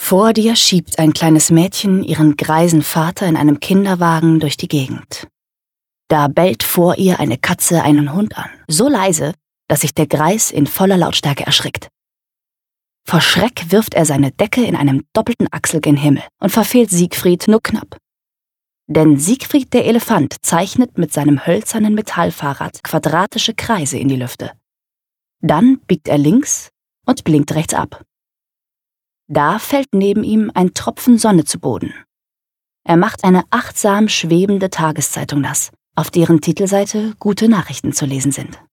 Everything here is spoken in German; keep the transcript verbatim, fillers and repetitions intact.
Vor dir schiebt ein kleines Mädchen ihren greisen Vater in einem Kinderwagen durch die Gegend. Da bellt vor ihr eine Katze einen Hund an, so leise, dass sich der Greis in voller Lautstärke erschrickt. Vor Schreck wirft er seine Decke in einem doppelten Achsel gen Himmel und verfehlt Siegfried nur knapp. Denn Siegfried der Elefant zeichnet mit seinem hölzernen Metallfahrrad quadratische Kreise in die Lüfte. Dann biegt er links und blinkt rechts ab. Da fällt neben ihm ein Tropfen Sonne zu Boden. Er macht eine achtsam schwebende Tageszeitung nass, auf deren Titelseite gute Nachrichten zu lesen sind.